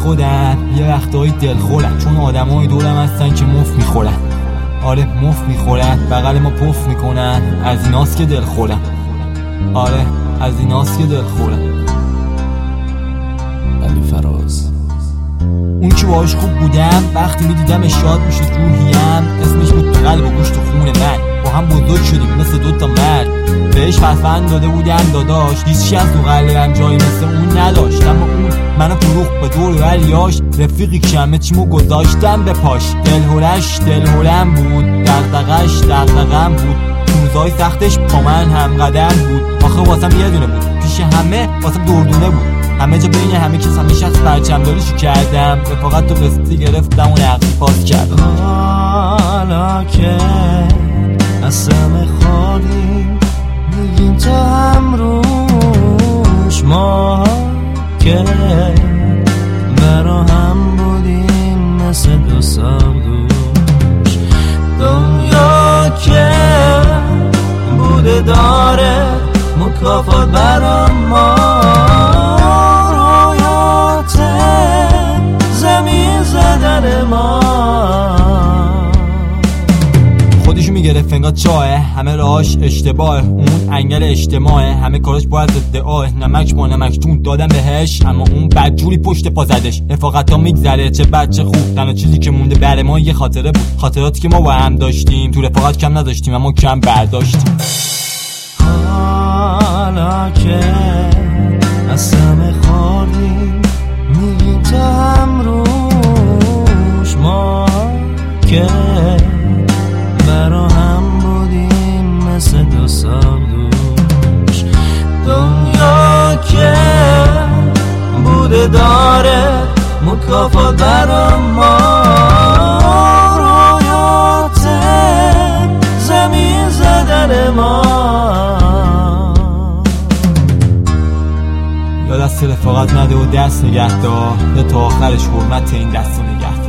خودم یه وقتایی دلخورم، چون آدمای دورم هستن که مفت میخورن. آره مفت میخورن، بغل ما پف میکنن، از ایناست که دلخورم. آره از ایناست که دلخورم. علی فراز. اون که باهاش خوب بودم وقتی میدیدم شاد میشد روحیم، اسمش بود قلب و گوشت و خون من. با هم بزرگ شدیم مثل دوتا مرد، بهش پسند داده بودم داداش، هیچی از تو قلبم جایی مثل اون نداشت. اما اون منو فروخت به دور ولیاش، رفیقی که همه چیمو گذاشتم به پاش. دلهورش دلهورم بود، دغدغش دغدغم بود، روزای سختش با من هم قدم بود. آخه واسم یه دونه بود، پیش همه واسم دردونه بود. همه جا بین همه کس همه شخص پرچم داریشو کردم، رفاقت تو قسطی گرفتم و نقدی پاس کردم. حالا که قسم خوردیم میگیم تا هم روش، ما که برا هم بودیم مثل دو سال دوش. دنیا که بوده داره مکافات برا ما، رویات زمین زدن ما. خودشو میگرفت انگار چاهه، همه راهاش اشتباهه، اون انگل اجتماعه، همه کاراش باید ادعاه. نمک با نمک جون دادم بهش، اما اون بدجوری پشت پا زدش. رفاقتا میگذره چه بد چه خوب، تنها چیزی که مونده برای ما یه خاطره بود، خاطراتی که ما با هم داشتیم. تو رفاقت کم نداشتیم اما کم برداشتیم. حالا که قسم خوردیم میگیم تا هم روش، ما که برا هم بودیم مثل دو سال دوش. دنیا که بوده داره مکافات برا ما، رویات زمین زدن ما. یا دست رفاقت نده و دست نگه دار، یا تا آخرش حرمت این دست رو نگه دار.